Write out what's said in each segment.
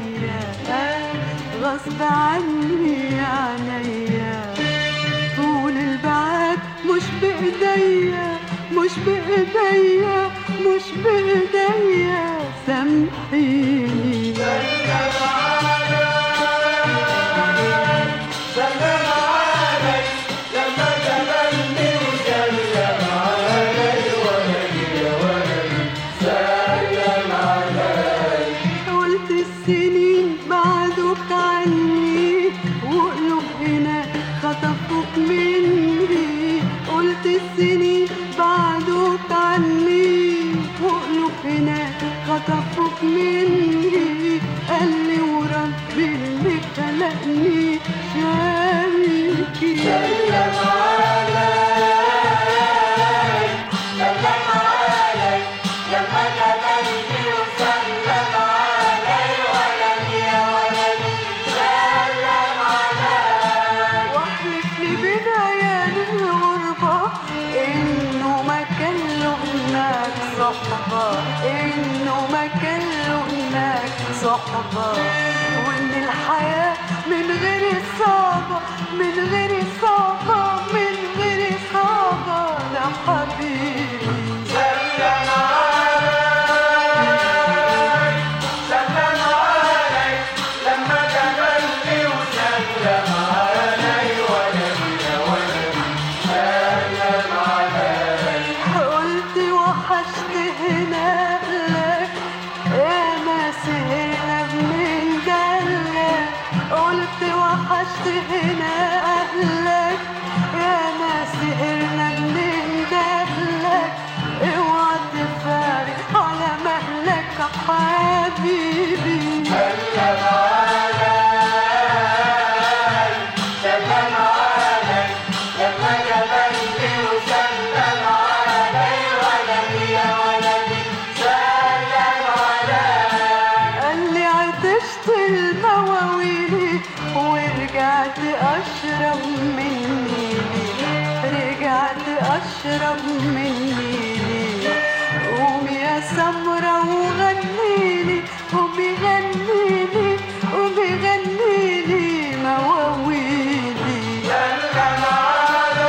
عينيا غصب عني عينيا طول البعاد مش بإيديا مش بإيديا مش بإيديا سامحيني السنين بعدوك عني وقلوب هنا خطفوك مني قلت السنين بعدوك عني وقلوب هنا خطفوك مني قال لي وربي اللي خلقني شاريكي سلم علي سلم علي لما جبلني وسلم إنه ما كان له هناك صحبة وإن الحياة من غير صعبة من غير صعبة من غير صعبة يا حبيبي سلم علي سلم علي لما جبلني وسلم علي ولدي يا ولدي سلم علي قلت وحشت هنا لك يا ما سهرنا من دلك قلت وحشت هنا أهلك يا ما سهرنا من دلك اوعى تفارق على مهلك حبيبي سلم علي سلم علي لما جبلني وسلم علي ولدي يا ولدي سلم علي قال لي عطشت المواويل ورجعت أشرب من نيلي رجعت أشرب من نيلي قومي يا سمرة وغنيلي قومي غنيلي قومي غنيلي مواويلي سلم علي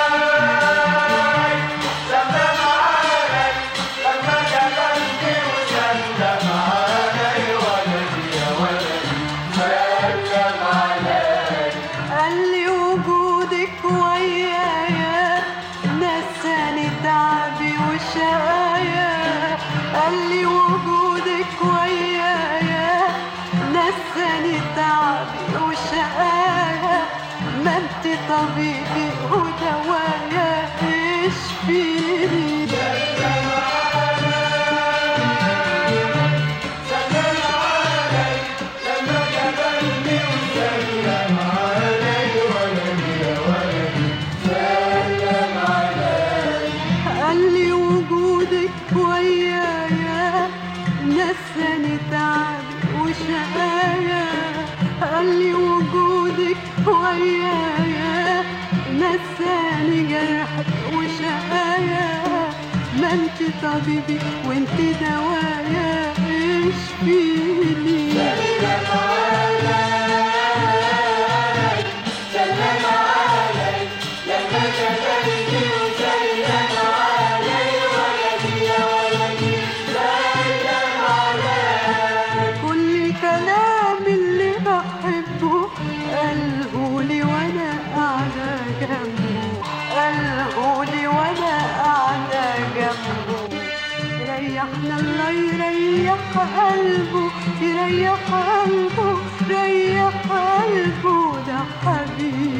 سلم علي لما جبلني وسلم علي ولدي يا ولدي سلم علي قال لي وجودك ويايا نساني تعبي وشقايا قال لي وجودك ويايا نساني تعبي وشقايا ما انت طبيبي ودوايا اشفيني سلم علي سلم علي لما جبلني وسلم علي ولدي يا ولدي سلم علي قال لي وجودك ويايا نساني تعبي وشقايا قال لي وجودك ويايا نساني جرحك وشقايا ما انت طبيبي وانت دوايا اشفيني سلم علي سلم علي لما جبلني وسلم علي ولدي يا ولدي سلم علي كل كلام اللي بحبه قالهولي وانا قاعدة جنبه قالهولي وانا قاعدة جنبه ريحنا الله يريح قلبه يريح قلبه ريح قلبه ده حبيبي